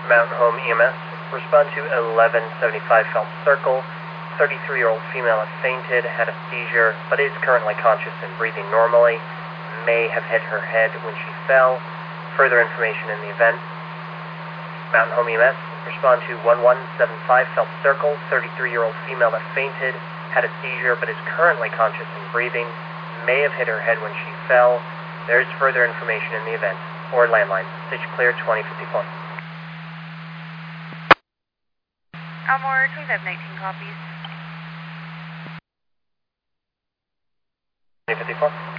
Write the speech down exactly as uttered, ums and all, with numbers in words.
Mountain Home E M S, respond to eleven seventy-five Phelps Circle. thirty-three-year-old female has fainted, had a seizure, but is currently conscious and breathing normally. May have hit her head when she fell. Further information in the event. Mountain Home E M S, respond to eleven seventy-five Phelps Circle. thirty-three-year-old female that fainted, had a seizure, but is currently conscious and breathing. May have hit her head when she fell. There is further information in the event. Or landline. Stage clear twenty fifty-four. Elmore, twenty-five nineteen copies. twenty fifty-four.